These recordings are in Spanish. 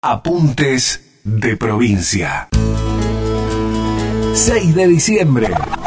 Apuntes de provincia. 6 de diciembre.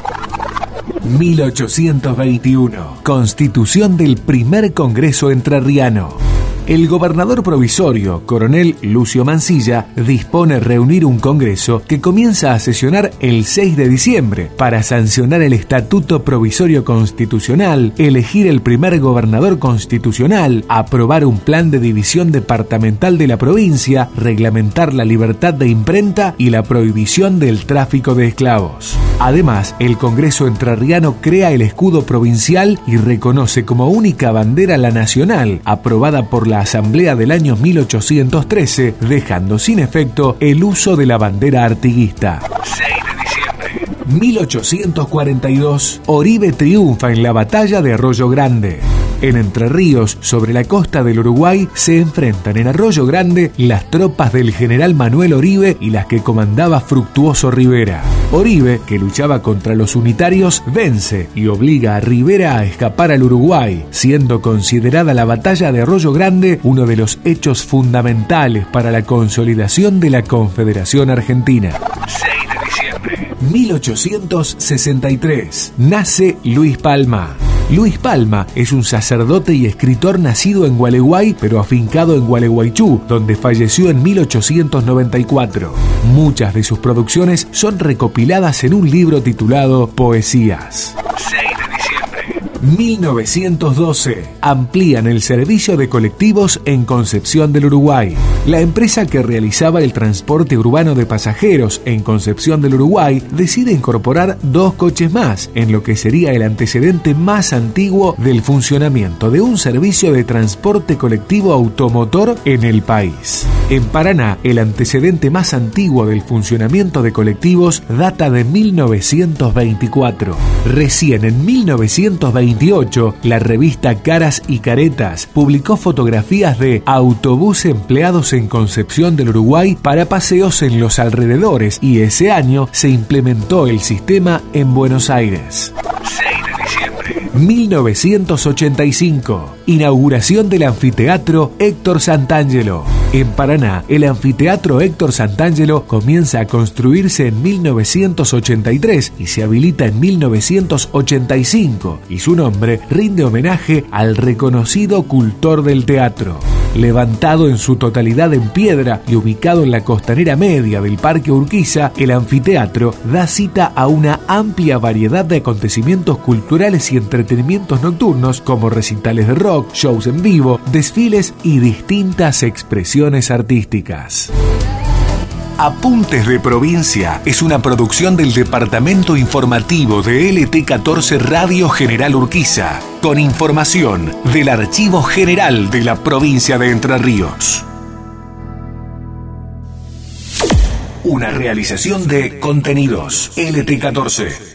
1821. Constitución del primer Congreso Entrerriano. El gobernador provisorio, coronel Lucio Mansilla, dispone reunir un congreso que comienza a sesionar el 6 de diciembre para sancionar el Estatuto Provisorio Constitucional, elegir el primer gobernador constitucional, aprobar un plan de división departamental de la provincia, reglamentar la libertad de imprenta y la prohibición del tráfico de esclavos. Además, el Congreso Entrerriano crea el escudo provincial y reconoce como única bandera la nacional, aprobada por la Asamblea del año 1813, dejando sin efecto el uso de la bandera artiguista. 6 de diciembre. 1842. Oribe triunfa en la batalla de Arroyo Grande. En Entre Ríos, sobre la costa del Uruguay, se enfrentan en Arroyo Grande las tropas del general Manuel Oribe y las que comandaba Fructuoso Rivera. Oribe, que luchaba contra los unitarios, vence y obliga a Rivera a escapar al Uruguay, siendo considerada la batalla de Arroyo Grande uno de los hechos fundamentales para la consolidación de la Confederación Argentina. 6 de diciembre. 1863. Nace Luis Palma. Luis Palma es un sacerdote y escritor nacido en Gualeguay, pero afincado en Gualeguaychú, donde falleció en 1894. Muchas de sus producciones son recopiladas en un libro titulado Poesías. 6 de diciembre. 1912. Amplían el servicio de colectivos en Concepción del Uruguay. La empresa que realizaba el transporte urbano de pasajeros en Concepción del Uruguay decide incorporar 2 coches más, en lo que sería el antecedente más antiguo del funcionamiento de un servicio de transporte colectivo automotor en el país. En Paraná, el antecedente más antiguo del funcionamiento de colectivos data de 1924. Recién en 1928, la revista Caras y Caretas publicó fotografías de autobús empleados en Concepción del Uruguay para paseos en los alrededores, y ese año se implementó el sistema en Buenos Aires. 6 de diciembre. 1985. Inauguración del anfiteatro Héctor Santangelo. En Paraná, el anfiteatro Héctor Santangelo comienza a construirse en 1983 y se habilita en 1985, y su nombre rinde homenaje al reconocido cultor del teatro. Levantado en su totalidad en piedra y ubicado en la costanera media del Parque Urquiza, el anfiteatro da cita a una amplia variedad de acontecimientos culturales y entretenimientos nocturnos, como recitales de rock, shows en vivo, desfiles y distintas expresiones artísticas. Apuntes de Provincia es una producción del Departamento Informativo de LT14 Radio General Urquiza, con información del Archivo General de la Provincia de Entre Ríos. Una realización de Contenidos LT14.